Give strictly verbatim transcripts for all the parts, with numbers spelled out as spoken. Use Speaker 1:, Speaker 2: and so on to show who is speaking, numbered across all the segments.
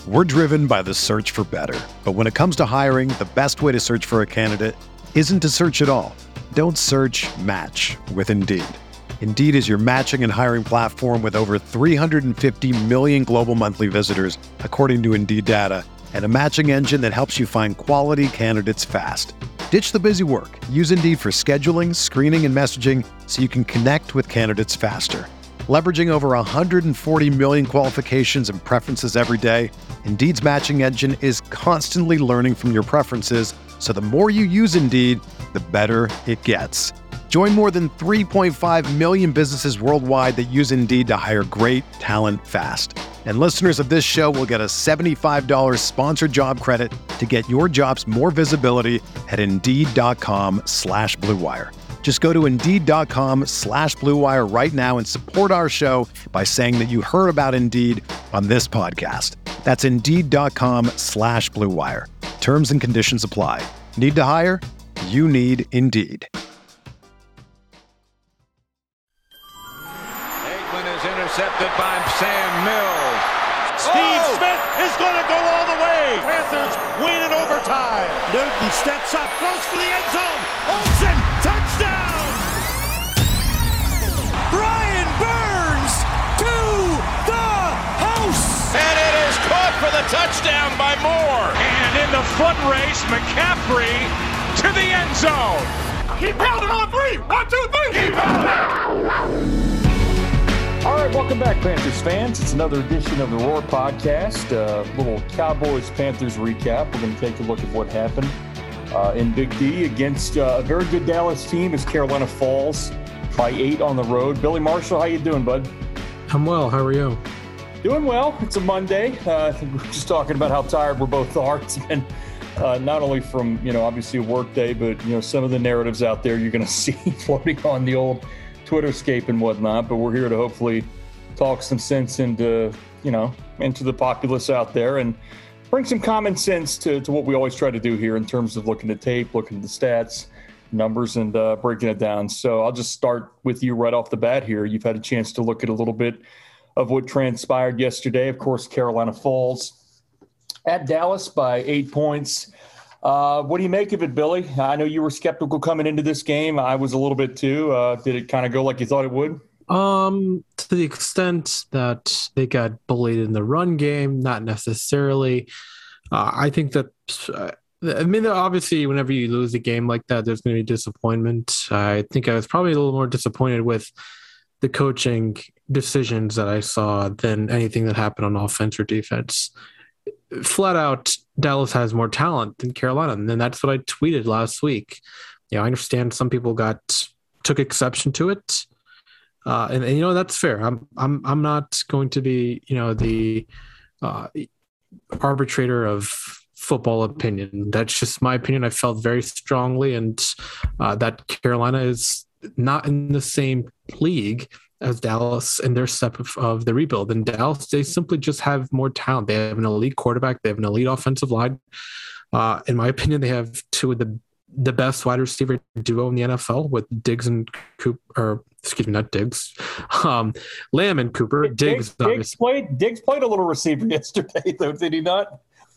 Speaker 1: We're driven by the search for better. But when it comes to hiring, the best way to search for a candidate isn't to search at all. Don't search, match with Indeed. Indeed is your matching and hiring platform with over three hundred fifty million global monthly visitors, according to Indeed data, and a matching engine that helps you find quality candidates fast. Ditch the busy work. Use Indeed for scheduling, screening, and messaging so you can connect with candidates faster. Leveraging over one hundred forty million qualifications and preferences every day, Indeed's matching engine is constantly learning from your preferences, so the more you use Indeed, the better it gets. Join more than three point five million businesses worldwide that use Indeed to hire great talent fast. And listeners of this show will get a seventy-five dollars sponsored job credit to get your jobs more visibility at Indeed.com slash Blue Wire. Just go to Indeed.com slash Blue Wire right now and support our show by saying that you heard about Indeed on this podcast. That's Indeed.com slash Blue Wire. Terms and conditions apply. Need to hire? You need Indeed.
Speaker 2: Aikman is intercepted by Sam Mills.
Speaker 3: Steve
Speaker 2: oh!
Speaker 3: Smith is going to go all the way. Panthers win in overtime. Newton steps up, close for the end zone. Olsen, touchdown! Brian Burns to the house!
Speaker 2: And it is caught for the touchdown by Moore.
Speaker 4: And in the foot race, McCaffrey to the end zone.
Speaker 3: Keep pounding on three. One, two, three. Keep pounding.
Speaker 5: All right, welcome back, Panthers fans. It's another edition of the Roar Podcast, a uh, little Cowboys-Panthers recap. We're going to take a look at what happened uh, in Big D against uh, a very good Dallas team as Carolina falls by eight on the road. Billy Marshall, how you doing, bud?
Speaker 6: I'm well. How are you?
Speaker 5: Doing well. It's a Monday. Uh, I think we're just talking about how tired we both are. It's been uh, not only from, you know, obviously a work day, but, you know, some of the narratives out there you're going to see floating on the old Twitterscape and whatnot, but we're here to hopefully talk some sense into, you know, into the populace out there and bring some common sense to, to what we always try to do here in terms of looking at tape, looking at the stats, numbers, and uh, breaking it down. So I'll just start with you right off the bat here. You've had a chance to look at a little bit of what transpired yesterday. Of course, Carolina falls at Dallas by eight points. Uh, what do you make of it, Billy? I know you were skeptical coming into this game. I was a little bit too. Uh, did it kind of go like you thought it would?
Speaker 6: Um, to the extent that they got bullied in the run game, not necessarily. Uh, I think that, uh, I mean, obviously, whenever you lose a game like that, there's going to be disappointment. I think I was probably a little more disappointed with the coaching decisions that I saw than anything that happened on offense or defense. Flat out, Dallas has more talent than Carolina, and that's what I tweeted last week. Yeah, I understand some people got took exception to it, uh, and, and you know that's fair. I'm I'm I'm not going to be you know the uh, arbitrator of football opinion. That's just my opinion. I felt very strongly, and uh, that Carolina is not in the same league as Dallas and their step of, of the rebuild. And Dallas, they simply just have more talent. They have an elite quarterback. They have an elite offensive line. Uh, in my opinion, they have two of the the best wide receiver duo in the N F L with Diggs and Cooper, or excuse me, not Diggs, um, Lamb and Cooper. Diggs,
Speaker 5: Diggs, Diggs played. Diggs played a little receiver yesterday, though, did he not?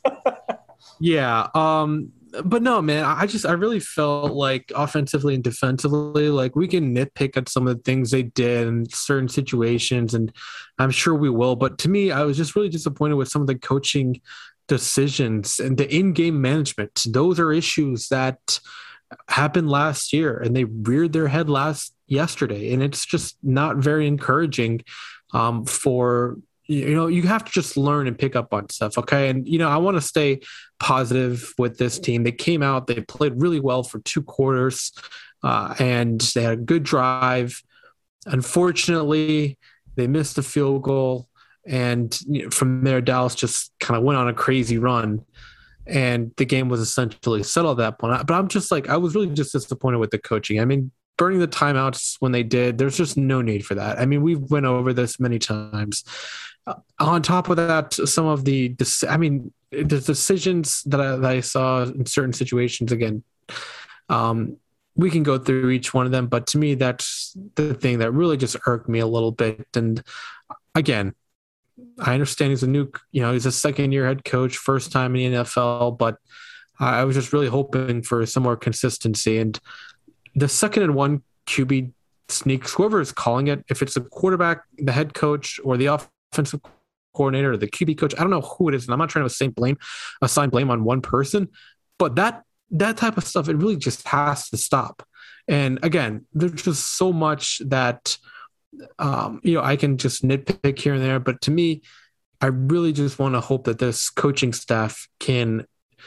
Speaker 6: yeah. Um, But no, man, I just, I really felt like offensively and defensively, like we can nitpick at some of the things they did in certain situations, and I'm sure we will. But to me, I was just really disappointed with some of the coaching decisions and the in-game management. Those are issues that happened last year, and they reared their head last yesterday. And it's just not very encouraging um, for, you know, you have to just learn and pick up on stuff. Okay. And, you know, I want to stay positive with this team. They came out, they played really well for two quarters uh, and they had a good drive. Unfortunately, they missed a field goal. And you know, from there, Dallas just kind of went on a crazy run. And the game was essentially settled at that point. But I'm just like, I was really just disappointed with the coaching. I mean, burning the timeouts when they did, there's just no need for that. I mean, we've went over this many times. Uh, on top of that, some of the, I mean, the decisions that I, that I saw in certain situations, again, um, we can go through each one of them. But to me, that's the thing that really just irked me a little bit. And again, I understand he's a new, you know, he's a second year head coach, first time in the N F L, but I was just really hoping for some more consistency. And the second and one Q B sneaks, whoever is calling it, if it's the quarterback, the head coach, or the offensive coordinator, or the Q B coach, I don't know who it is, and I'm not trying to assign blame, assign blame on one person, but that that type of stuff, it really just has to stop. And again, there's just so much that um, you know I can just nitpick here and there, but to me, I really just want to hope that this coaching staff can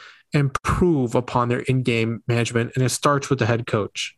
Speaker 6: improve upon their in-game management, and it starts with the head coach.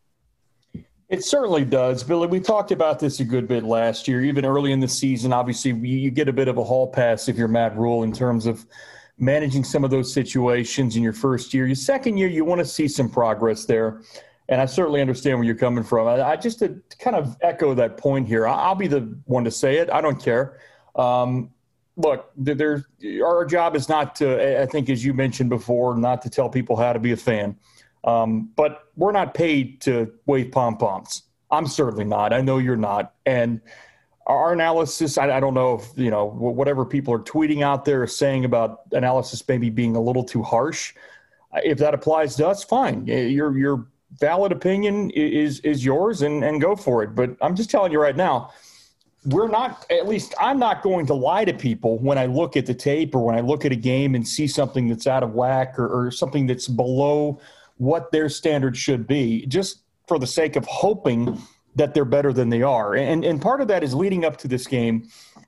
Speaker 5: It certainly does, Billy. We talked about this a good bit last year, even early in the season. Obviously, you get a bit of a hall pass if you're Matt Rule in terms of managing some of those situations in your first year. Your second year, you want to see some progress there, and I certainly understand where you're coming from. I, I just to kind of echo that point here. I'll be the one to say it. I don't care. Um, look, there, our job is not to, I think, as you mentioned before, not to tell people how to be a fan. Um, but we're not paid to wave pom-poms. I'm certainly not. I know you're not. And our analysis, I, I don't know if, you know, whatever people are tweeting out there or saying about analysis maybe being a little too harsh. If that applies to us, fine. Your your valid opinion is is yours, and, and go for it. But I'm just telling you right now, we're not, at least I'm not going to lie to people when I look at the tape or when I look at a game and see something that's out of whack or, or something that's below what their standards should be, just for the sake of hoping that they're better than they are. And and part of that is leading up to this game.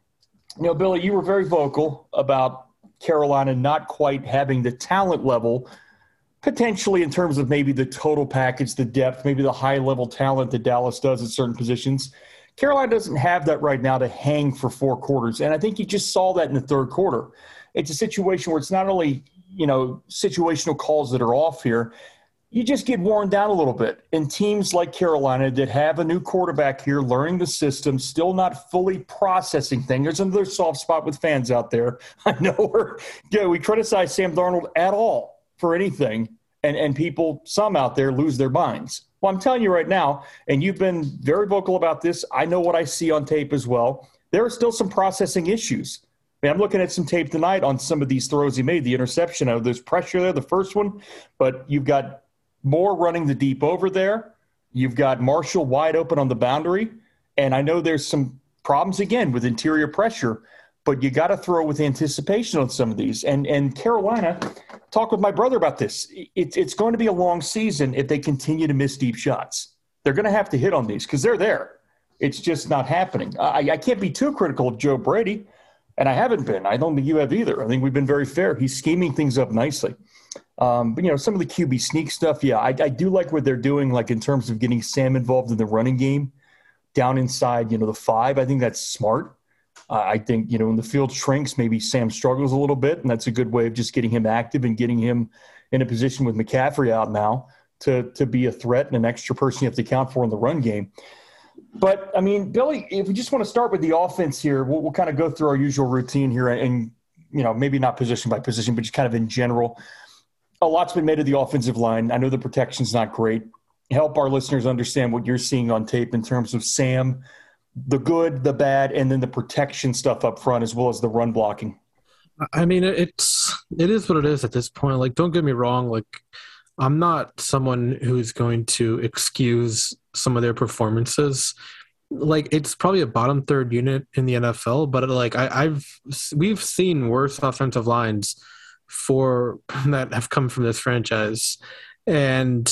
Speaker 5: You know, Billy, you were very vocal about Carolina not quite having the talent level, potentially in terms of maybe the total package, the depth, maybe the high-level talent that Dallas does at certain positions. Carolina doesn't have that right now to hang for four quarters, and I think you just saw that in the third quarter. It's a situation where it's not only, you know, situational calls that are off here. You just get worn down a little bit. And teams like Carolina that have a new quarterback here, learning the system, still not fully processing things. There's another soft spot with fans out there. I know we're, you know, we criticize Sam Darnold at all for anything, and, and people, some out there, lose their minds. Well, I'm telling you right now, and you've been very vocal about this, I know what I see on tape as well. There are still some processing issues. I mean, I'm looking at some tape tonight on some of these throws he made, the interception. Oh, there's pressure there, the first one, but you've got Moore running the deep over there. You've got Marshall wide open on the boundary. And I know there's some problems, again, with interior pressure, but you got to throw with anticipation on some of these. And and Carolina, talk with my brother about this. It, it's going to be a long season if they continue to miss deep shots. They're going to have to hit on these because they're there. It's just not happening. I, I can't be too critical of Joe Brady, and I haven't been. I don't think you have either. I think we've been very fair. He's scheming things up nicely. Um, but, you know, some of the Q B sneak stuff, yeah, I, I do like what they're doing, like in terms of getting Sam involved in the running game down inside, you know, the five. I think that's smart. Uh, I think, you know, when the field shrinks, maybe Sam struggles a little bit, and that's a good way of just getting him active and getting him in a position with McCaffrey out now to, to be a threat and an extra person you have to account for in the run game. But, I mean, Billy, if we just want to start with the offense here, we'll, we'll kind of go through our usual routine here and, you know, maybe not position by position, but just kind of in general. A lot's been made of the offensive line. I know the protection's not great. Help our listeners understand what you're seeing on tape in terms of Sam, the good, the bad, and then the protection stuff up front as well as the run blocking.
Speaker 6: I mean, it's it is what it is at this point. Like, don't get me wrong. Like, I'm not someone who's going to excuse some of their performances. Like, it's probably a bottom third unit in the N F L, but like I, I've we've seen worse offensive lines for that have come from this franchise, and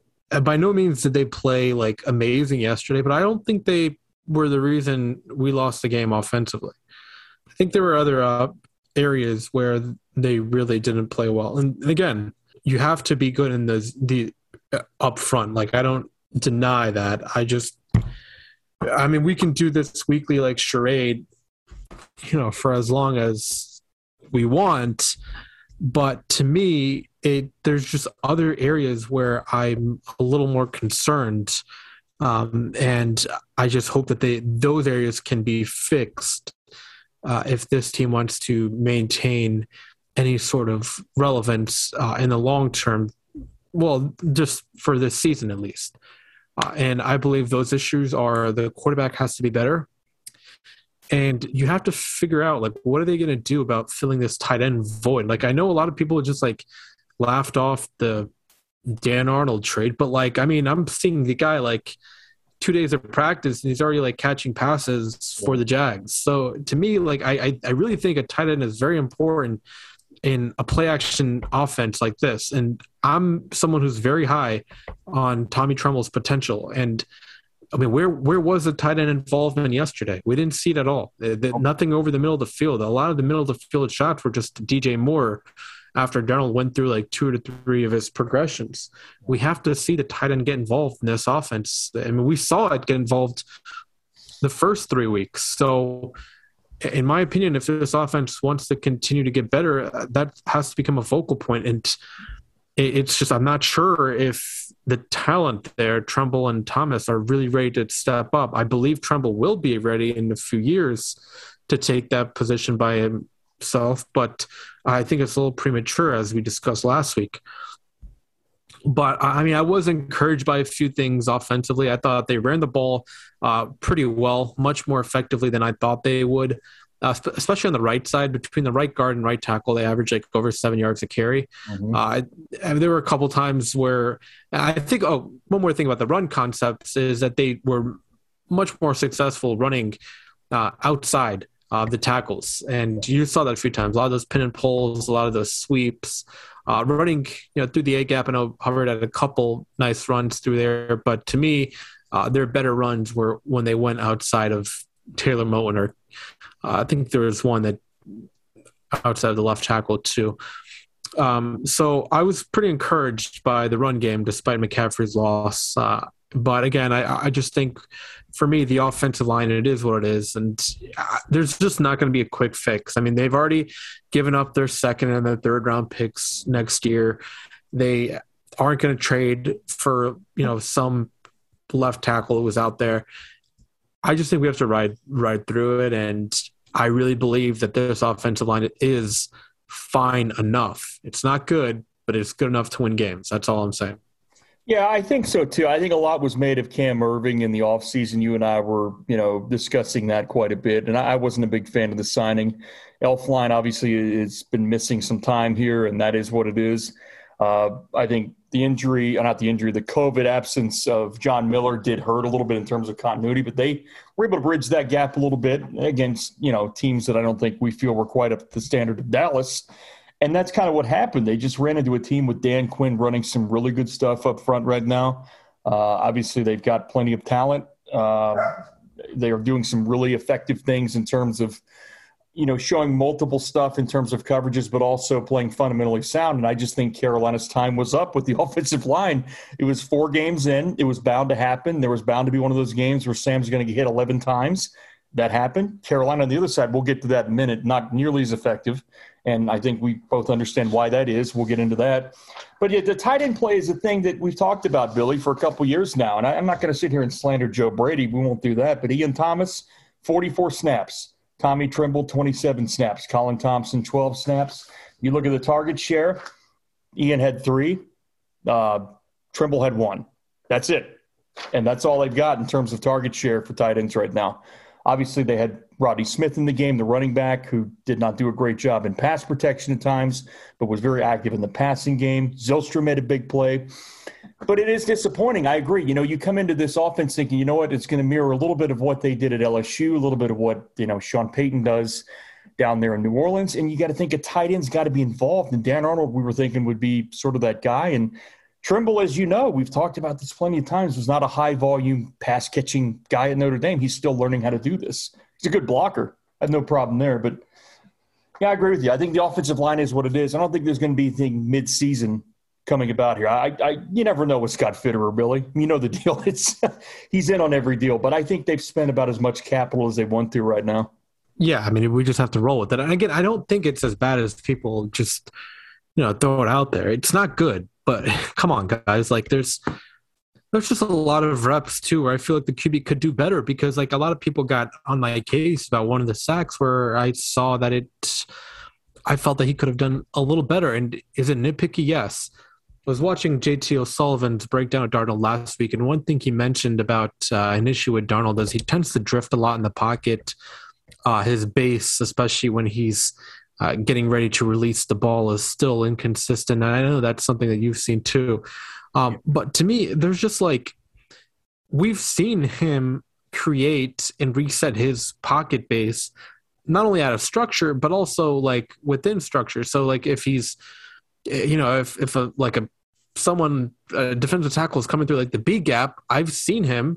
Speaker 6: by no means did they play like amazing yesterday, but I don't think they were the reason we lost the game offensively. I think there were other uh, areas where they really didn't play well. And again, you have to be good in the the uh, up front. Like, I don't deny that. I just, I mean, we can do this weekly like charade, you know, for as long as we want. But to me, it there's just other areas where I'm a little more concerned, um, and I just hope that they those areas can be fixed uh, if this team wants to maintain any sort of relevance uh, in the long term. Well, just for this season at least. Uh, and I believe those issues are the quarterback has to be better. And you have to figure out, like, what are they going to do about filling this tight end void? Like, I know a lot of people just, like, laughed off the Dan Arnold trade, but, like, I mean, I'm seeing the guy, like, two days of practice, and he's already, like, catching passes for the Jags. So, to me, like, I, I, I really think a tight end is very important in a play-action offense like this. And I'm someone who's very high on Tommy Tremble's potential. And I mean, where where was the tight end involvement yesterday? We didn't see it at all. The, the, nothing over the middle of the field. A lot of the middle of the field shots were just D J Moore after Darnold went through like two to three of his progressions. We have to see the tight end get involved in this offense. I mean, we saw it get involved the first three weeks. So in my opinion, if this offense wants to continue to get better, that has to become a focal point. And it's just, I'm not sure if the talent there, Tremble and Thomas, are really ready to step up. I believe Tremble will be ready in a few years to take that position by himself, but I think it's a little premature, as we discussed last week. But, I mean, I was encouraged by a few things offensively. I thought they ran the ball uh, pretty well, much more effectively than I thought they would. Uh, especially on the right side, between the right guard and right tackle, they averaged like over seven yards a carry. Mm-hmm. Uh, and there were a couple times where I think, oh, one more thing about the run concepts is that they were much more successful running uh, outside of the tackles. And you saw that a few times, a lot of those pin and pulls, a lot of those sweeps, uh, running, you know, through the A gap. And I hovered at a couple nice runs through there. But to me, uh, their better runs were when they went outside of Taylor Moton, or uh, I think there was one that outside of the left tackle too. Um, so I was pretty encouraged by the run game despite McCaffrey's loss. Uh, but again, I, I just think for me, the offensive line, it is what it is. And uh, there's just not going to be a quick fix. I mean, they've already given up their second and their third round picks next year. They aren't going to trade for, you know, some left tackle who was out there. I just think we have to ride ride through it, and I really believe that this offensive line is fine enough. It's not good, but it's good enough to win games. That's all I'm saying.
Speaker 5: Yeah, I think so too. I think a lot was made of Cam Irving in the offseason. You and I were, you know, discussing that quite a bit, and I wasn't a big fan of the signing. Elflein obviously has been missing some time here, and that is what it is. Uh, I think the injury, not the injury, the COVID absence of John Miller did hurt a little bit in terms of continuity, but they were able to bridge that gap a little bit against, you know, teams that I don't think we feel were quite up to the standard of Dallas. And that's kind of what happened. They just ran into a team with Dan Quinn running some really good stuff up front right now. Uh, obviously, they've got plenty of talent. Uh, they are doing some really effective things in terms of, you know, showing multiple stuff in terms of coverages, but also playing fundamentally sound. And I just think Carolina's time was up with the offensive line. It was four games in. It was bound to happen. There was bound to be one of those games where Sam's going to get hit eleven times. That happened. Carolina on the other side, we'll get to that in a minute, not nearly as effective. And I think we both understand why that is. We'll get into that. But yeah, the tight end play is a thing that we've talked about, Billy, for a couple years now. And I, I'm not going to sit here and slander Joe Brady. We won't do that. But Ian Thomas, forty-four snaps. Tommy Tremble, twenty-seven snaps. Colin Thompson, twelve snaps. You look at the target share, Ian had three. Uh, Tremble had one. That's it. And that's all they've got in terms of target share for tight ends right now. Obviously, they had Rodney Smith in the game, the running back, who did not do a great job in pass protection at times, but was very active in the passing game. Zylstra made a big play. But it is disappointing. I agree. You know, you come into this offense thinking, you know what, it's going to mirror a little bit of what they did at L S U, a little bit of what, you know, Sean Payton does down there in New Orleans. And you got to think a tight end's got to be involved. And Dan Arnold, we were thinking, would be sort of that guy. And Trimble, as you know, we've talked about this plenty of times, was not a high-volume pass-catching guy at Notre Dame. He's still learning how to do this. He's a good blocker. I have no problem there. But, yeah, I agree with you. I think the offensive line is what it is. I don't think there's going to be anything mid-season coming about here. I, I, you never know with Scott Fitterer, Billy. You know the deal. It's he's in on every deal. But I think they've spent about as much capital as they want to right now.
Speaker 6: Yeah, I mean, we just have to roll with it. And, again, I don't think it's as bad as people just, you know, throw it out there. It's not good. But come on, guys, like there's there's just a lot of reps too where I feel like the Q B could do better because like a lot of people got on my case about one of the sacks where I saw that it I felt that he could have done a little better. And is it nitpicky? Yes. I was watching J T O'Sullivan's breakdown of Darnold last week, and one thing he mentioned about uh, an issue with Darnold is he tends to drift a lot in the pocket. uh, his base, especially when he's uh, getting ready to release the ball, is still inconsistent. And I know that's something that you've seen too. Um, but to me, there's just like, we've seen him create and reset his pocket base, not only out of structure, but also like within structure. So like if he's, you know, if, if a, like a, someone, a defensive tackle is coming through like the B gap, I've seen him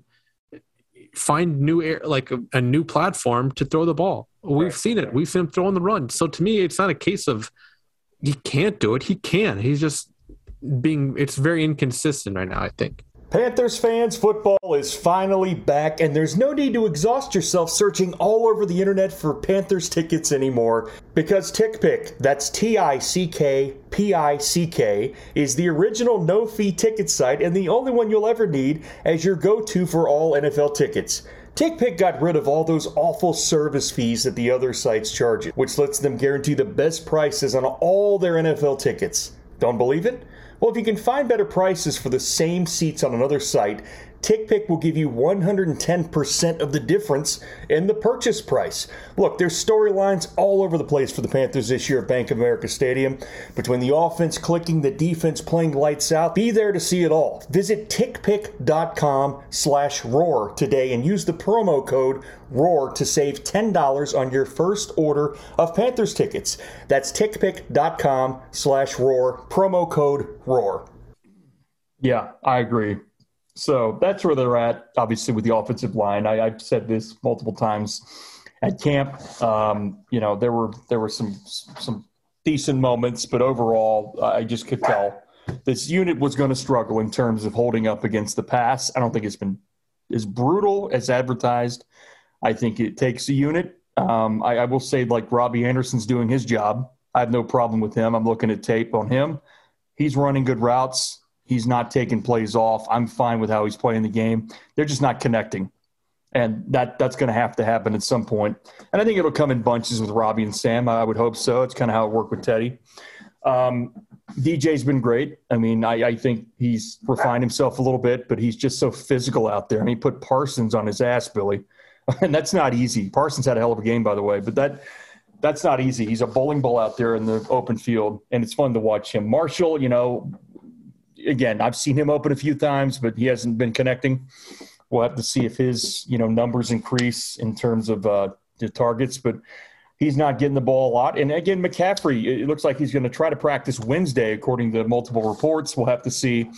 Speaker 6: find new air, like a, a new platform to throw the ball. We've seen it. We've seen him throw on the run. So to me, it's not a case of he can't do it. He can. He's just being, it's very inconsistent right now, I think.
Speaker 7: Panthers fans, football is finally back, and there's no need to exhaust yourself searching all over the internet for Panthers tickets anymore, because TickPick, that's T I C K P I C K, is the original no-fee ticket site and the only one you'll ever need as your go-to for all N F L tickets. TickPick got rid of all those awful service fees that the other sites charge, which lets them guarantee the best prices on all their N F L tickets. Don't believe it? Well, if you can find better prices for the same seats on another site, TickPick will give you one hundred ten percent of the difference in the purchase price. Look, there's storylines all over the place for the Panthers this year at Bank of America Stadium. Between the offense clicking, the defense playing lights out, be there to see it all. Visit tickpick.com slash roar today and use the promo code ROAR to save ten dollars on your first order of Panthers tickets. That's tickpick.com slash roar, promo code ROAR.
Speaker 5: Yeah, I agree. So that's where they're at, obviously, with the offensive line. I, I've said this multiple times at camp. Um, you know, there were there were some some decent moments, but overall, I just could tell this unit was going to struggle in terms of holding up against the pass. I don't think it's been as brutal as advertised. I think it takes a unit. Um, I, I will say, like, Robbie Anderson's doing his job. I have no problem with him. I'm looking at tape on him. He's running good routes. He's not taking plays off. I'm fine with how he's playing the game. They're just not connecting. And that that's going to have to happen at some point. And I think it'll come in bunches with Robbie and Sam. I would hope so. It's kind of how it worked with Teddy. Um, D J's been great. I mean, I, I think he's refined himself a little bit, but he's just so physical out there. I mean, he put Parsons on his ass, Billy. And that's not easy. Parsons had a hell of a game, by the way. But that that's not easy. He's a bowling ball out there in the open field, and it's fun to watch him. Marshall, you know – again, I've seen him open a few times, but he hasn't been connecting. We'll have to see if his, you know, numbers increase in terms of uh, the targets, but he's not getting the ball a lot. And again, McCaffrey, it looks like he's going to try to practice Wednesday, according to multiple reports. We'll have to see,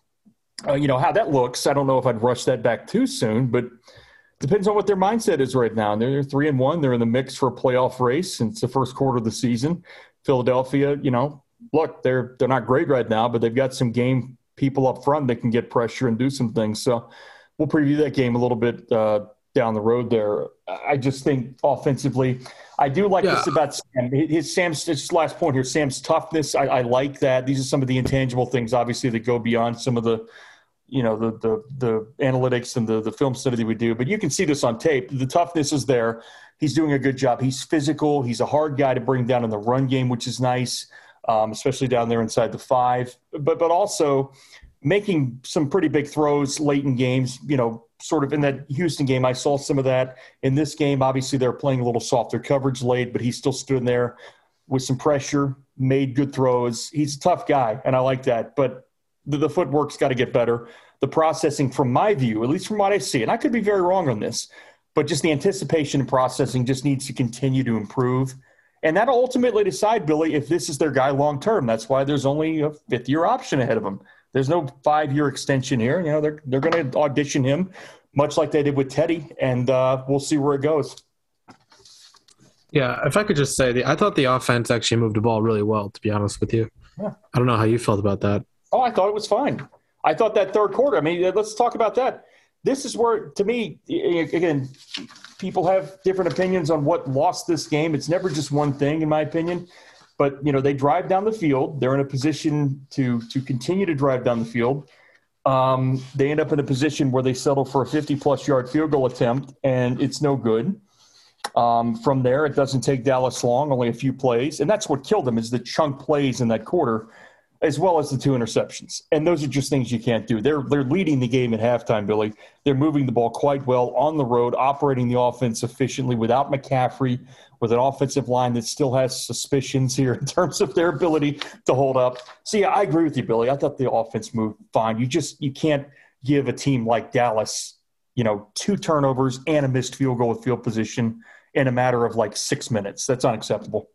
Speaker 5: uh, you know, how that looks. I don't know if I'd rush that back too soon, but depends on what their mindset is right now. And they're three and one. They're in the mix for a playoff race. And it's the first quarter of the season. Philadelphia, you know, look, they're they're not great right now, but they've got some game people up front that can get pressure and do some things. So we'll preview that game a little bit uh, down the road there. I just think offensively, I do like yeah. this about Sam. His Sam's just last point here. Sam's toughness. I, I like that. These are some of the intangible things, obviously, that go beyond some of the, you know, the the the analytics and the the film study that we do. But you can see this on tape. The toughness is there. He's doing a good job. He's physical. He's a hard guy to bring down in the run game, which is nice. Um, especially down there inside the five, but but also making some pretty big throws late in games, you know, sort of in that Houston game. I saw some of that in this game. Obviously, they're playing a little softer coverage late, but he still stood in there with some pressure, made good throws. He's a tough guy, and I like that, but the, the footwork's got to get better. The processing, from my view, at least from what I see, and I could be very wrong on this, but just the anticipation and processing just needs to continue to improve. And that'll ultimately decide, Billy, if this is their guy long-term. That's why there's only a fifth-year option ahead of him. There's no five-year extension here. You know, they're they're going to audition him, much like they did with Teddy, and uh, we'll see where it goes.
Speaker 6: Yeah, if I could just say, the, I thought the offense actually moved the ball really well, to be honest with you. Yeah. I don't know how you felt about that.
Speaker 5: Oh, I thought it was fine. I thought that third quarter, I mean, let's talk about that. This is where, to me, again, people have different opinions on what lost this game. It's never just one thing, in my opinion. But, you know, they drive down the field. They're in a position to to continue to drive down the field. Um, they end up in a position where they settle for a fifty-plus yard field goal attempt, and it's no good. Um, from there, it doesn't take Dallas long, only a few plays. And that's what killed them, is the chunk plays in that quarter. as well as the two interceptions. And those are just things you can't do. They're they're leading the game at halftime, Billy. They're moving the ball quite well on the road, operating the offense efficiently without McCaffrey, with an offensive line that still has suspicions here in terms of their ability to hold up. So, yeah, I agree with you, Billy. I thought the offense moved fine. You just you can't give a team like Dallas, you know, two turnovers and a missed field goal with field position in a matter of like six minutes. That's unacceptable.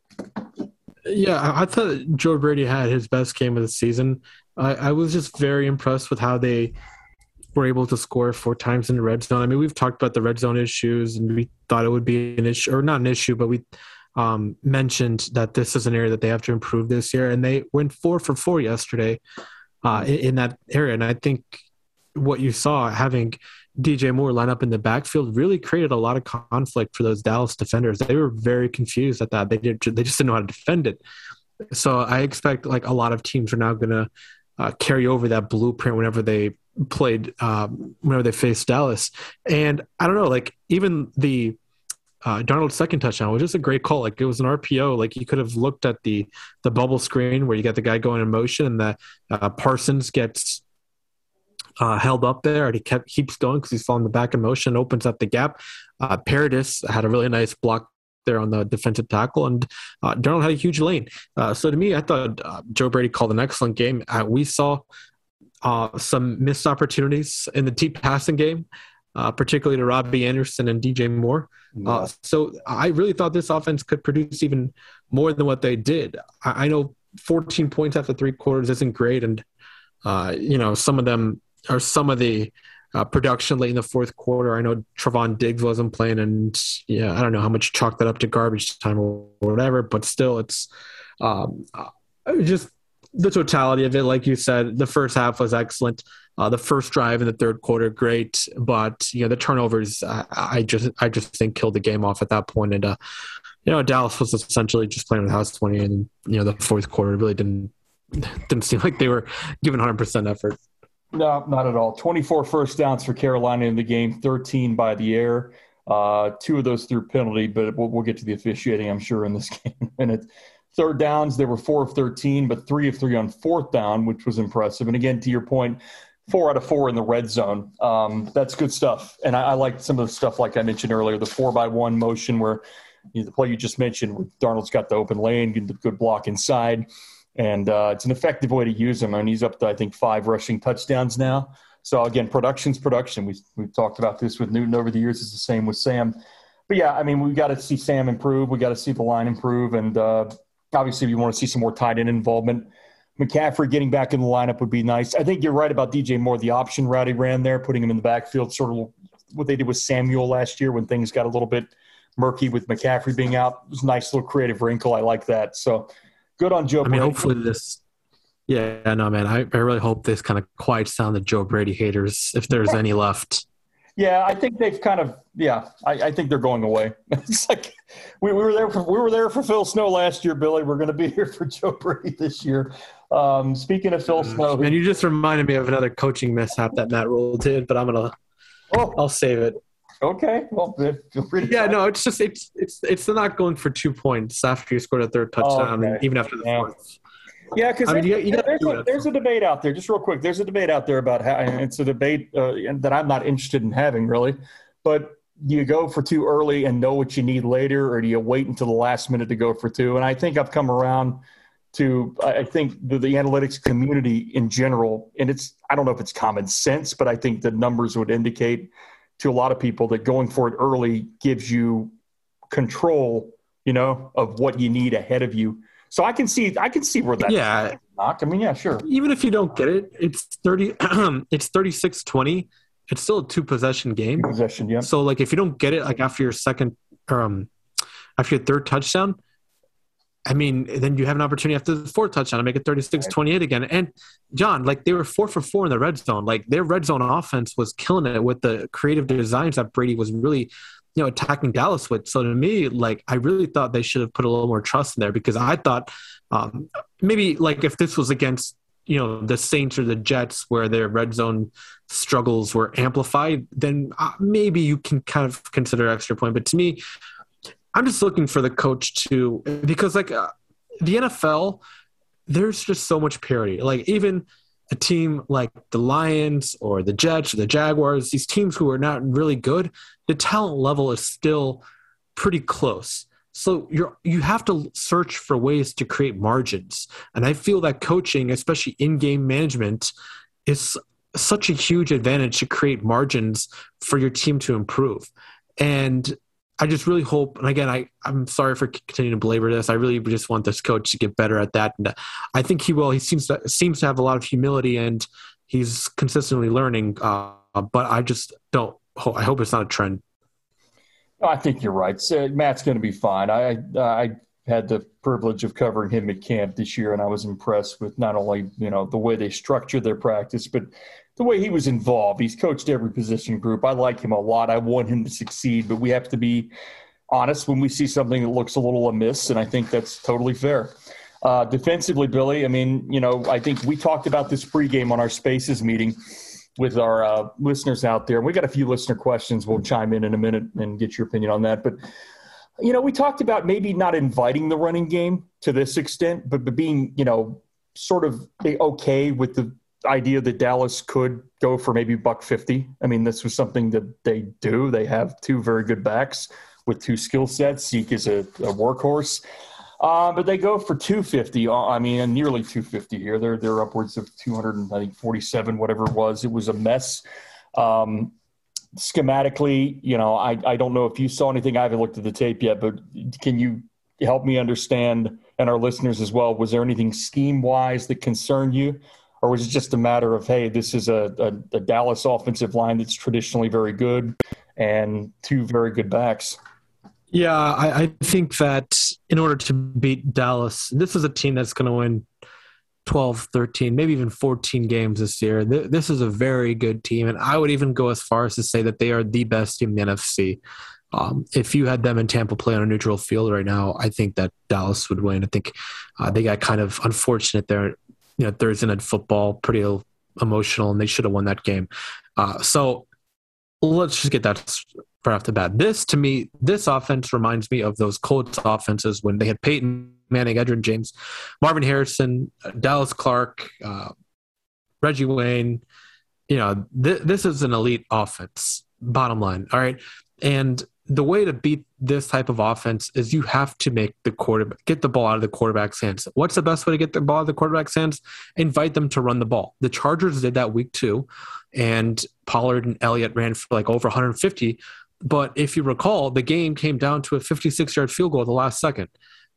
Speaker 6: Yeah, I thought Joe Brady had his best game of the season. I, I was just very impressed with how they were able to score four times in the red zone. I mean, we've talked about the red zone issues, and we thought it would be an issue, or not an issue, but we um, mentioned that this is an area that they have to improve this year. And they went four for four yesterday uh, in, in that area. And I think what you saw, having D J Moore line up in the backfield, really created a lot of conflict for those Dallas defenders. They were very confused at that. They did, they just didn't know how to defend it. So I expect like a lot of teams are now going to uh, carry over that blueprint whenever they played, um, whenever they faced Dallas. And I don't know, like even the uh, Darnold's second touchdown was just a great call. Like it was an R P O. Like you could have looked at the the bubble screen where you got the guy going in motion, and that uh, Parsons gets Uh, held up there, and he kept keeps going because he's falling the back in motion, opens up the gap. Uh, Paradis had a really nice block there on the defensive tackle, and uh, Darnold had a huge lane. Uh, so to me, I thought uh, Joe Brady called an excellent game. Uh, we saw uh, some missed opportunities in the deep passing game, uh, particularly to Robbie Anderson and D J Moore. Uh, so I really thought this offense could produce even more than what they did. I, I know fourteen points after three quarters isn't great, and uh, you know some of them or some of the uh, production late in the fourth quarter. I know Trevon Diggs wasn't playing, and yeah, I don't know how much chalk that up to garbage time or whatever, but still it's um, just the totality of it. Like you said, the first half was excellent. Uh, the first drive in the third quarter, great, but you know the turnovers, I, I just I just think killed the game off at that point. And uh, you know Dallas was essentially just playing with house twenty, and you know the fourth quarter really didn't didn't seem like they were giving one hundred percent effort.
Speaker 5: No, not at all. twenty-four first downs for Carolina in the game, thirteen by the air. Uh, two of those through penalty, but we'll, we'll get to the officiating, I'm sure, in this game in a minute. Third downs, they were four of thirteen, but three of three on fourth down, which was impressive. And again, to your point, four out of four in the red zone. Um, that's good stuff. And I, I like some of the stuff, like I mentioned earlier, the four by one motion where you know, the play you just mentioned, where Darnold's got the open lane, getting the good block inside. And uh, it's an effective way to use him. I mean, he's up to, I think, five rushing touchdowns now. So, again, production's production. We've, we've talked about this with Newton over the years. It's the same with Sam. But, yeah, I mean, we've got to see Sam improve. We've got to see the line improve. And, uh, obviously, we want to see some more tight end involvement. McCaffrey getting back in the lineup would be nice. I think you're right about D J Moore, the option route he ran there, putting him in the backfield, sort of what they did with Samuel last year when things got a little bit murky with McCaffrey being out. It was a nice little creative wrinkle. I like that. So, good on Joe
Speaker 6: I mean,
Speaker 5: Brady.
Speaker 6: hopefully this – yeah, no, man. I, I really hope this kind of quiets down the Joe Brady haters, if there's any left.
Speaker 5: Yeah, I think they've kind of – yeah, I, I think they're going away. It's like we, we were there for we were there for Phil Snow last year, Billy. We're going to be here for Joe Brady this year. Um, speaking of Phil Snow –
Speaker 6: Man, you just reminded me of another coaching mishap that Matt Rule did, but I'm going to
Speaker 5: oh.
Speaker 6: – I'll save it.
Speaker 5: Okay, well, feel free to
Speaker 6: yeah,
Speaker 5: try.
Speaker 6: no, it's just it's it's it's not going for two points after you scored a third touchdown,
Speaker 5: Oh, okay.
Speaker 6: and even after the
Speaker 5: Yeah.
Speaker 6: fourth.
Speaker 5: Yeah, because
Speaker 6: I mean, you got- you got to
Speaker 5: there's,
Speaker 6: do
Speaker 5: a,
Speaker 6: it.
Speaker 5: there's a debate out there, just real quick. There's a debate out there about how, and it's a debate uh, that I'm not interested in having, really. But do you go for two early and know what you need later, or do you wait until the last minute to go for two? And I think I've come around to, I think the, the analytics community in general, and it's, I don't know if it's common sense, but I think the numbers would indicate to a lot of people that going for it early gives you control, you know, of what you need ahead of you. So I can see, I can see where that's
Speaker 6: Yeah.
Speaker 5: knock. I mean, yeah, sure.
Speaker 6: Even if you don't get it, it's thirty. It's thirty-six twenty. It's still a two possession game.
Speaker 5: Possession, yeah.
Speaker 6: So like if you don't get it, like after your second, or um, after your third touchdown, I mean, then you have an opportunity after the fourth touchdown to make it thirty-six twenty-eight again. And John, like they were four for four in the red zone. Like their red zone offense was killing it with the creative designs that Brady was really, you know, attacking Dallas with. So to me, like I really thought they should have put a little more trust in there, because I thought um, maybe like if this was against, you know, the Saints or the Jets where their red zone struggles were amplified, then uh, maybe you can kind of consider extra point. But to me, I'm just looking for the coach to, because like uh, the N F L, there's just so much parity. Like even a team like the Lions or the Jets or the Jaguars, these teams who are not really good, the talent level is still pretty close. So you're you have to search for ways to create margins. And I feel that coaching, especially in-game management, is such a huge advantage to create margins for your team to improve. And I just really hope, and again, I, I'm sorry for continuing to belabor this. I really just want this coach to get better at that. And I think he will. He seems to seems to have a lot of humility, and he's consistently learning. Uh, but I just don't I hope it's not a trend.
Speaker 5: I think you're right. So Matt's going to be fine. I I had the privilege of covering him at camp this year, and I was impressed with not only, you know, the way they structured their practice, but the way he was involved. He's coached every position group. I like him a lot. I want him to succeed, but we have to be honest when we see something that looks a little amiss, and I think that's totally fair. Uh, defensively, Billy, I mean, you know, I think we talked about this pregame on our Spaces meeting with our uh, listeners out there. We got a few listener questions. We'll chime in in a minute and get your opinion on that. But, you know, we talked about maybe not inviting the running game to this extent, but, but being, you know, sort of okay with the idea that Dallas could go for maybe buck fifty. I mean, this was something that they do. They have two very good backs with two skill sets. Zeke is a, a workhorse. Uh, but they go for two fifty. I mean, nearly two fifty here. They're they're upwards of two hundred and I think forty-seven, whatever it was. It was a mess. Um, schematically, you know, I, I don't know if you saw anything. I haven't looked at the tape yet, but can you help me understand, and our listeners as well, was there anything scheme-wise that concerned you? Or was it just a matter of, hey, this is a, a, a Dallas offensive line that's traditionally very good and two very good backs?
Speaker 6: Yeah, I, I think that in order to beat Dallas, this is a team that's going to win twelve, thirteen, maybe even fourteen games this year. This is a very good team, and I would even go as far as to say that they are the best team in the N F C. Um, if you had them in Tampa play on a neutral field right now, I think that Dallas would win. I think uh, they got kind of unfortunate there. You know, Thursday night football, pretty emotional, and they should have won that game. Uh, so let's just get that right off the bat. This, to me, this offense reminds me of those Colts offenses when they had Peyton Manning, Edgerrin James, Marvin Harrison, Dallas Clark, uh, Reggie Wayne. You know, th- this is an elite offense, bottom line. All right. And the way to beat this type of offense is you have to make the quarterback get the ball out of the quarterback's hands. What's the best way to get the ball out of the quarterback's hands? Invite them to run the ball. The Chargers did that week two, and Pollard and Elliott ran for like over one hundred fifty. But if you recall, the game came down to a fifty-six-yard field goal at the last second.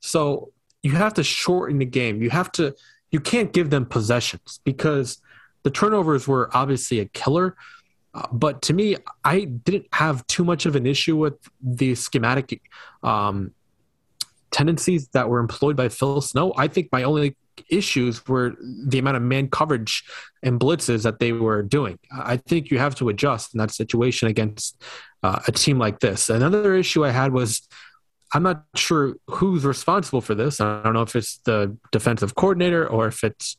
Speaker 6: So you have to shorten the game. You have to. You can't give them possessions because the turnovers were obviously a killer. Uh, but to me, I didn't have too much of an issue with the schematic um, tendencies that were employed by Phil Snow. I think my only issues were the amount of man coverage and blitzes that they were doing. I think you have to adjust in that situation against uh, a team like this. Another issue I had was I'm not sure who's responsible for this. I don't know if it's the defensive coordinator or if it's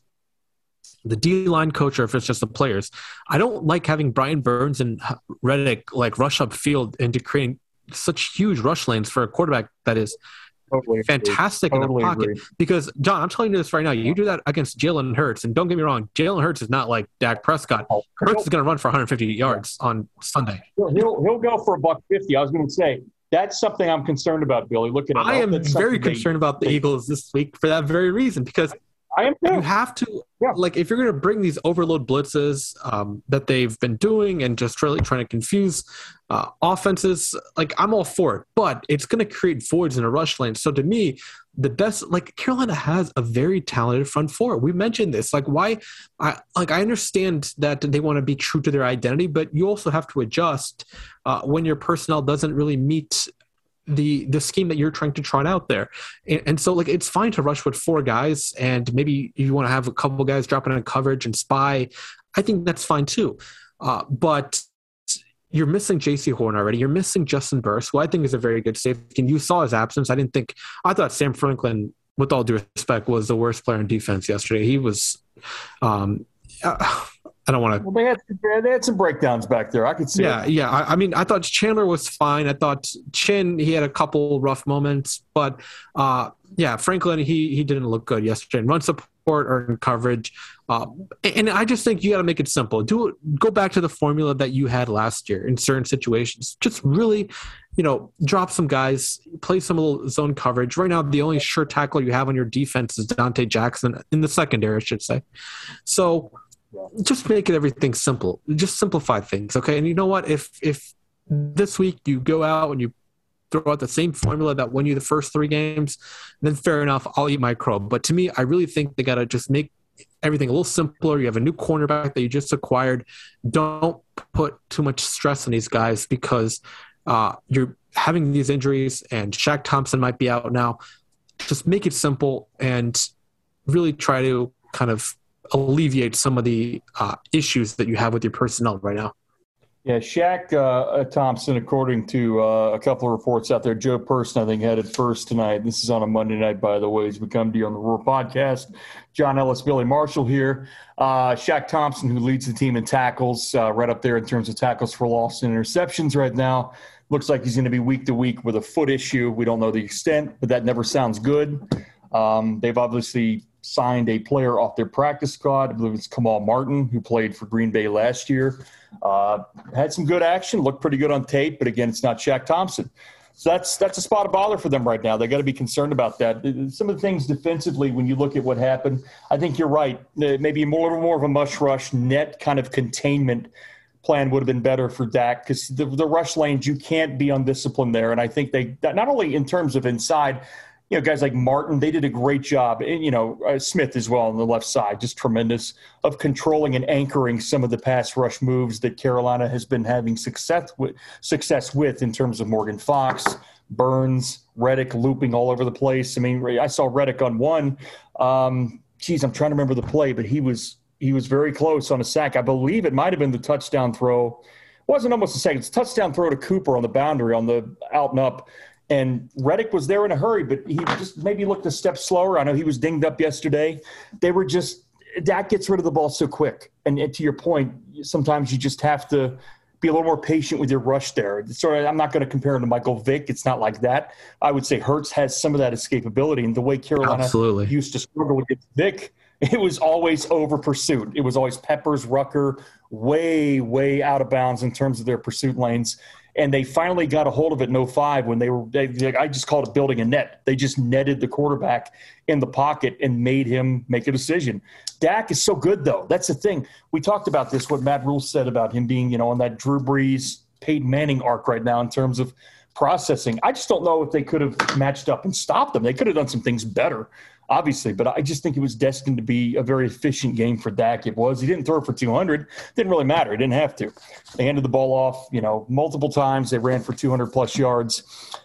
Speaker 6: the D-line coach or if it's just the players. I don't like having Brian Burns and Reddick like rush up field into creating such huge rush lanes for a quarterback that is totally fantastic totally in the pocket. Agree. Because, John, I'm telling you this right now. You do that against Jalen Hurts, and don't get me wrong, Jalen Hurts is not like Dak Prescott. Hurts is going to run for one hundred fifty yards on Sunday.
Speaker 5: He'll, he'll go for a buck fifty. I was going to say, that's something I'm concerned about, Billy. Looking at
Speaker 6: I am very concerned they, about the they, Eagles this week for that very reason, because
Speaker 5: I am too.
Speaker 6: You have to, yeah. like, if you're going to bring these overload blitzes um, that they've been doing and just really trying to confuse uh, offenses, like, I'm all for it. But it's going to create voids in a rush lane. So to me, the best, like, Carolina has a very talented front four. We mentioned this. Like, why, I like, I understand that they want to be true to their identity, but you also have to adjust uh, when your personnel doesn't really meet the the scheme that you're trying to trot out there. And, and so like it's fine to rush with four guys and maybe you want to have a couple guys dropping in coverage and spy. I think that's fine too. Uh, but you're missing J C Horn already. You're missing Justin Burst, who I think is a very good safety. And you saw his absence. I didn't think – I thought Sam Franklin, with all due respect, was the worst player in defense yesterday. He was um, – uh, I don't want to.
Speaker 5: Well, they had they had some breakdowns back there. I could see.
Speaker 6: Yeah,
Speaker 5: it.
Speaker 6: yeah. I, I mean, I thought Chandler was fine. I thought Chin, he had a couple rough moments, but uh, yeah, Franklin, he he didn't look good yesterday. And run support or in coverage. Um, and I just think you got to make it simple. Do it, go back to the formula that you had last year in certain situations. Just really, you know, drop some guys, play some little zone coverage. Right now, the only sure tackle you have on your defense is Dante Jackson in the secondary, I should say. So just make it everything simple. Just simplify things, okay? And you know what? If if this week you go out and you throw out the same formula that won you the first three games, then fair enough, I'll eat my crow. But to me, I really think they got to just make everything a little simpler. You have a new cornerback that you just acquired. Don't put too much stress on these guys because uh, you're having these injuries and Shaq Thompson might be out now. Just make it simple and really try to kind of alleviate some of the uh, issues that you have with your personnel right now.
Speaker 5: Yeah, Shaq uh, Thompson, according to uh, a couple of reports out there, Joe Person, I think, headed first tonight. This is on a Monday night, by the way, as we come to you on the Roar Podcast. John Ellis, Billy Marshall here. Uh, Shaq Thompson, who leads the team in tackles, uh, right up there in terms of tackles for loss and interceptions right now. Looks like he's going to be week to week with a foot issue. We don't know the extent, but that never sounds good. Um, they've obviously signed a player off their practice squad. I believe it's Kamal Martin, who played for Green Bay last year. Uh, had some good action, looked pretty good on tape, but again, it's not Shaq Thompson. So that's that's a spot of bother for them right now. They got to be concerned about that. Some of the things defensively, when you look at what happened, I think you're right. Maybe more more of a mush rush net kind of containment plan would have been better for Dak because the, the rush lanes, you can't be undisciplined there. And I think they not only in terms of inside. You know, guys like Martin, they did a great job. And, you know, uh, Smith as well on the left side, just tremendous of controlling and anchoring some of the pass rush moves that Carolina has been having success with, success with in terms of Morgan Fox, Burns, Reddick looping all over the place. I mean, I saw Reddick on one. Um, geez, I'm trying to remember the play, but he was he was very close on a sack. I believe it might have been the touchdown throw. It wasn't almost a sack. It's a touchdown throw to Cooper on the boundary on the out and up. And Reddick was there in a hurry, but he just maybe looked a step slower. I know he was dinged up yesterday. They were just – Dak gets rid of the ball so quick. And, and to your point, sometimes you just have to be a little more patient with your rush there. Sort of, I'm not going to compare him to Michael Vick. It's not like that. I would say Hurts has some of that escapability. And the way Carolina
Speaker 6: Absolutely.
Speaker 5: used to struggle against Vick, it was always over pursuit. It was always Peppers, Rucker, way, way out of bounds in terms of their pursuit lanes. And they finally got a hold of it in oh five when they were they, – I just called it building a net. They just netted the quarterback in the pocket and made him make a decision. Dak is so good, though. That's the thing. We talked about this, what Matt Rule said about him being, you know, on that Drew Brees, Peyton Manning arc right now in terms of processing. I just don't know if they could have matched up and stopped them. They could have done some things better, obviously, but I just think it was destined to be a very efficient game for Dak. It was. He didn't throw for two hundred. Didn't really matter. He didn't have to. They handed the ball off, you know, multiple times. They ran for two hundred plus yards.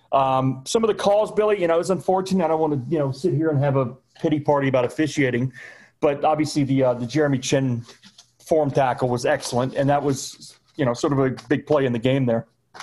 Speaker 5: Um, some of the calls, Billy, you know, it's unfortunate. I don't want to, you know, sit here and have a pity party about officiating, but obviously the uh, the Jeremy Chin form tackle was excellent, and that was, you know, sort of a big play in the game there.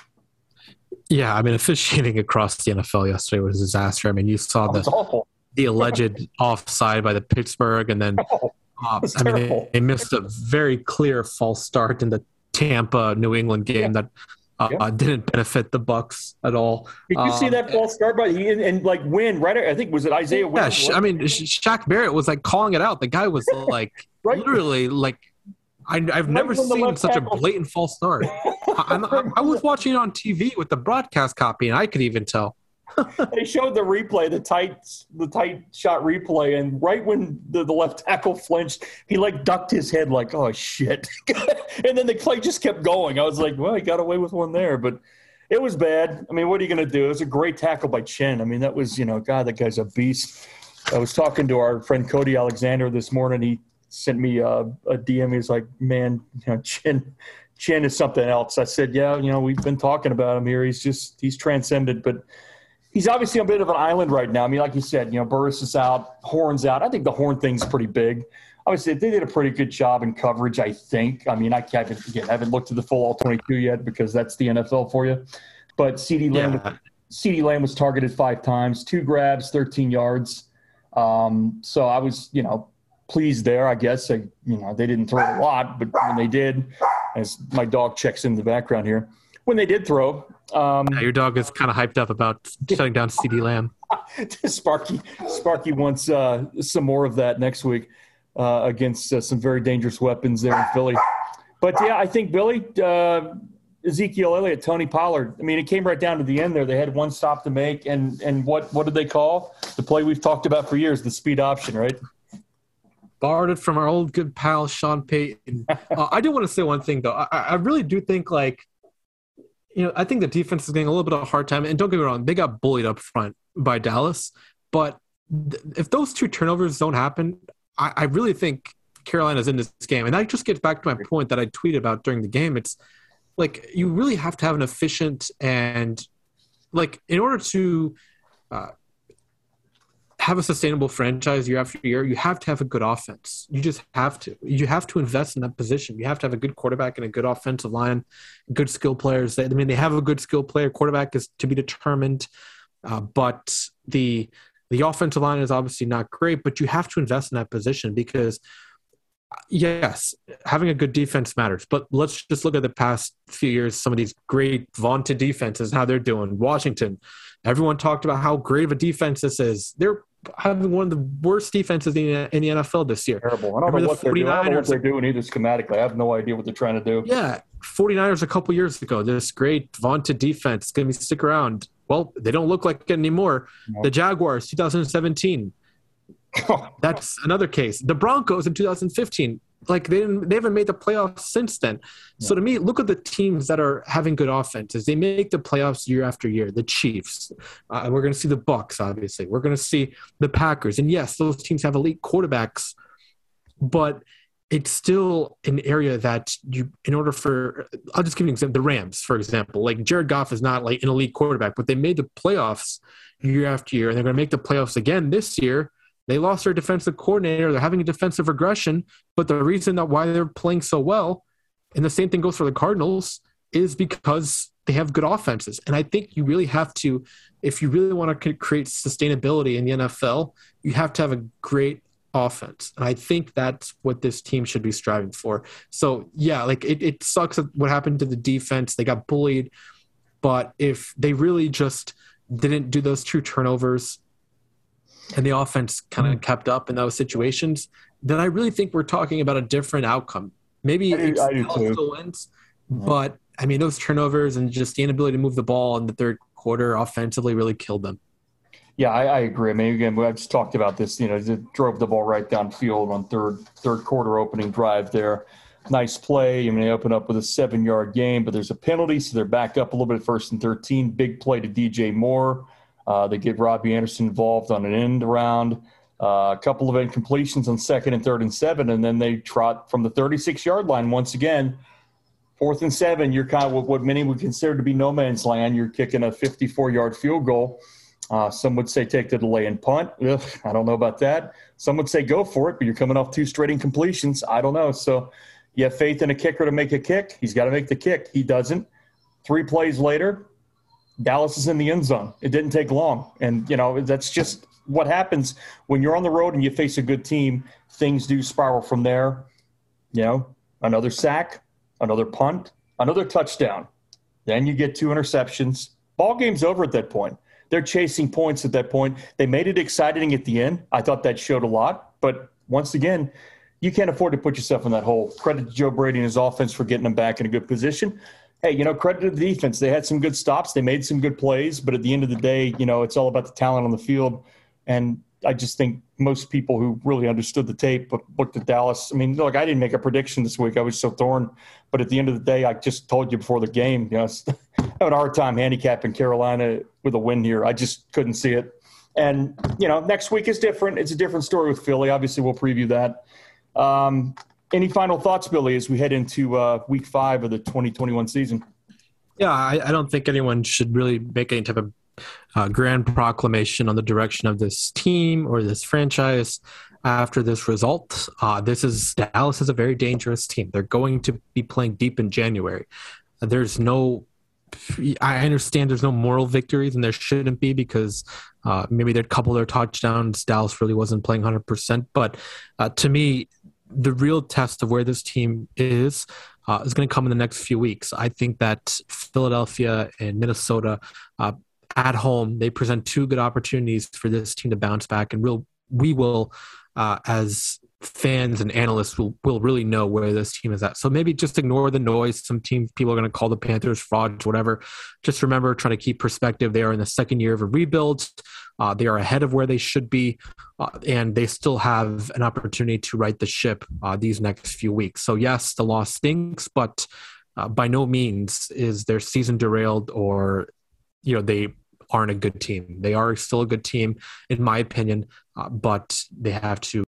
Speaker 6: Yeah, I mean, officiating across the N F L yesterday was a disaster. I mean, you saw the
Speaker 5: awful.
Speaker 6: the alleged offside by the Pittsburgh, and then
Speaker 5: Oh,
Speaker 6: uh, I mean, they, they missed a very clear false start in the Tampa New England game
Speaker 5: Yeah.
Speaker 6: that uh,
Speaker 5: Yeah.
Speaker 6: didn't benefit the Bucs at all.
Speaker 5: Did you see
Speaker 6: Um,
Speaker 5: that false start by he and, and like Wynn, right? I think was it Isaiah Wynn?
Speaker 6: Yeah, Sh- I mean, Sh- Shaq Barrett was like calling it out. The guy was like
Speaker 5: Right.
Speaker 6: literally like I, I've never
Speaker 5: when the
Speaker 6: seen
Speaker 5: left
Speaker 6: such a
Speaker 5: tackle-
Speaker 6: blatant false start. I, I, I was watching it on T V with the broadcast copy, and I could even tell.
Speaker 5: They showed the replay, the tight, the tight shot replay, and right when the, the left tackle flinched, he like ducked his head, like, "Oh shit!" And then the play just kept going. I was like, "Well, he got away with one there," but it was bad. I mean, what are you going to do? It was a great tackle by Chin. I mean, that was, you know, God, that guy's a beast. I was talking to our friend Cody Alexander this morning. He sent me a, a D M. He was like, "Man, you know, Chin, Chin is something else." I said, "Yeah, you know, we've been talking about him here. He's just he's transcended, but." He's obviously on a bit of an island right now. I mean, like you said, you know, Burris is out, Horn's out. I think the Horn thing's pretty big. Obviously, they did a pretty good job in coverage, I think. I mean, I haven't, again, haven't looked at the full all twenty-two yet because that's the N F L for you. But CeeDee Lamb,
Speaker 6: Yeah.
Speaker 5: CeeDee Lamb was targeted five times, two grabs, thirteen yards. Um, so I was, you know, pleased there, I guess. I, you know, they didn't throw a lot, but when they did, as my dog checks in the background here, when they did throw, um,
Speaker 6: Yeah, your dog is kind of hyped up about shutting down CeeDee Lamb.
Speaker 5: Sparky, Sparky wants uh, some more of that next week uh, against uh, some very dangerous weapons there in Philly. But, yeah, I think, Billy, uh, Ezekiel Elliott, Tony Pollard, I mean, it came right down to the end there. They had one stop to make, and and what, what did they call? The play we've talked about for years, the speed option, right?
Speaker 6: Borrowed it from our old good pal, Sean Payton. uh, I do want to say one thing, though. I, I really do think, like, you know, I think the defense is getting a little bit of a hard time. And don't get me wrong, they got bullied up front by Dallas. But th- if those two turnovers don't happen, I, I really think Carolina's in this game. And that just gets back to my point that I tweeted about during the game. It's like you really have to have an efficient and, like, in order to uh, have a sustainable franchise year after year, you have to have a good offense. You just have to. You have to invest in that position. You have to have a good quarterback and a good offensive line, good skill players. I mean, they have a good skill player. Quarterback is to be determined, uh, but the the offensive line is obviously not great. But you have to invest in that position because, yes, having a good defense matters. But let's just look at the past few years. Some of these great vaunted defenses, how they're doing. Washington, everyone talked about how great of a defense this is. They're having one of the worst defenses in the, in the N F L this year.
Speaker 5: Terrible. I don't, know
Speaker 6: the
Speaker 5: what, they're doing. I don't know what they're doing either schematically. I have no idea what they're trying to do.
Speaker 6: Yeah, forty-niners a couple years ago, this great vaunted defense, going to stick around. Well, they don't look like it anymore. No. The Jaguars, two thousand seventeen. That's another case. The Broncos in two thousand fifteen. Like, they didn't, they haven't made the playoffs since then. Yeah. So to me, look at the teams that are having good offenses. They make the playoffs year after year. The Chiefs. Uh, we're going to see the Bucs, obviously. We're going to see the Packers. And yes, those teams have elite quarterbacks, but it's still an area that you, in order for, I'll just give you an example, the Rams, for example. Like, Jared Goff is not like an elite quarterback, but they made the playoffs year after year, and they're going to make the playoffs again this year. They lost their defensive coordinator. They're having a defensive regression. But the reason that why they're playing so well, and the same thing goes for the Cardinals, is because they have good offenses. And I think you really have to, if you really want to create sustainability in the N F L, you have to have a great offense. And I think that's what this team should be striving for. So, yeah, like it, it sucks what happened to the defense. They got bullied. But if they really just didn't do those two turnovers, and the offense kind of kept up in those situations, then I really think we're talking about a different outcome. Maybe it still wins, but I mean, those turnovers and just the inability to move the ball in the third quarter offensively really killed them.
Speaker 5: Yeah, I, I agree. I mean, again, I've just talked about this. You know, they drove the ball right downfield on third third quarter opening drive there. Nice play. I mean, they open up with a seven-yard gain, but there's a penalty, so they're back up a little bit at first and thirteen. Big play to D J Moore. Uh, they get Robbie Anderson involved on an end around, uh, a couple of incompletions on second and third and seven, and then they trot from the thirty-six-yard line once again. Fourth and seven, you're kind of what many would consider to be no man's land. You're kicking a fifty-four-yard field goal. Uh, some would say take the delay and punt. Ugh, I don't know about that. Some would say go for it, but you're coming off two straight incompletions. I don't know. So you have faith in a kicker to make a kick. He's got to make the kick. He doesn't. Three plays later, Dallas is in the end zone. It didn't take long. And, you know, that's just what happens when you're on the road and you face a good team. Things do spiral from there. You know, another sack, another punt, another touchdown. Then you get two interceptions. Ball game's over at that point. They're chasing points at that point. They made it exciting at the end. I thought that showed a lot. But once again, you can't afford to put yourself in that hole. Credit to Joe Brady and his offense for getting them back in a good position. Hey, you know, credit to the defense. They had some good stops. They made some good plays. But at the end of the day, you know, it's all about the talent on the field. And I just think most people who really understood the tape looked at Dallas. I mean, look, I didn't make a prediction this week. I was so torn. But at the end of the day, I just told you before the game, you know, I have a hard time handicapping Carolina with a win here. I just couldn't see it. And, you know, next week is different. It's a different story with Philly. Obviously, we'll preview that. Um, Any final thoughts, Billy, as we head into uh, week five of the twenty twenty-one season?
Speaker 6: Yeah, I, I don't think anyone should really make any type of uh, grand proclamation on the direction of this team or this franchise after this result. Uh, this is Dallas is a very dangerous team. They're going to be playing deep in January. There's no – I understand there's no moral victories, and there shouldn't be because uh, maybe they'd couple their touchdowns. Dallas really wasn't playing one hundred percent. But uh, to me – the real test of where this team is uh, is going to come in the next few weeks. I think that Philadelphia and Minnesota uh, at home. They present two good opportunities for this team to bounce back, and real we will, uh, as fans and analysts, will will really know where this team is at. So maybe just ignore the noise. Some team people are going to call the Panthers frauds, whatever. Just remember, try to keep perspective. They are in the second year of a rebuild. Uh, they are ahead of where they should be, uh, and they still have an opportunity to right the ship uh, these next few weeks. So yes, the loss stinks, but uh, by no means is their season derailed, or you know they aren't a good team. They are still a good team, in my opinion, uh, but they have to